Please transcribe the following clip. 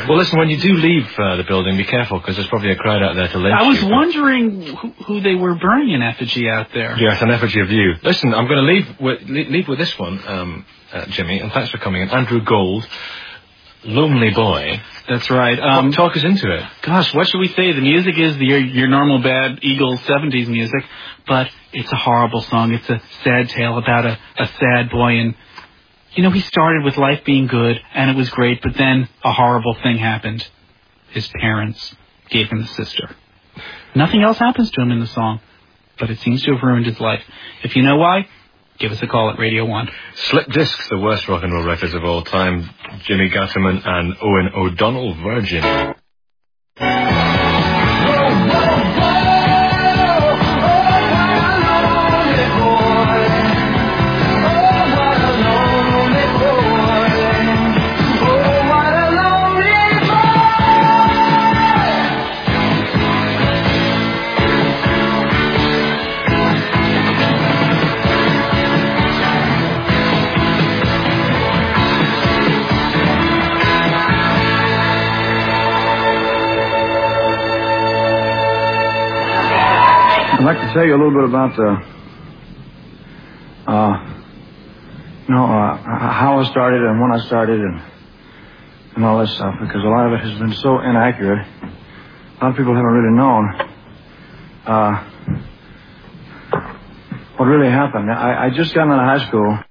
Well, listen, when you do leave the building, be careful, because there's probably a crowd out there to lynch you. I was wondering who they were burning in effigy out there. Yes, an effigy of you. Listen, I'm going to leave with this one, Jimmy, and thanks for coming in. Andrew Gold, Lonely Boy. That's right. Talk us into it. Gosh, what should we say? The music is your normal bad Eagles 70s music, but it's a horrible song. It's a sad tale about a sad boy, and he started with life being good, and it was great, but then a horrible thing happened. His parents gave him a sister. Nothing else happens to him in the song, but it seems to have ruined his life. If you know why, give us a call at Radio 1. Slip Discs, the worst rock and roll records of all time. Jimmy Gatterman and Owen O'Donnell, Virgin. I'd like to tell you a little bit about how I started and when I started and all this stuff, because a lot of it has been so inaccurate. A lot of people haven't really known what really happened. I just got out of high school.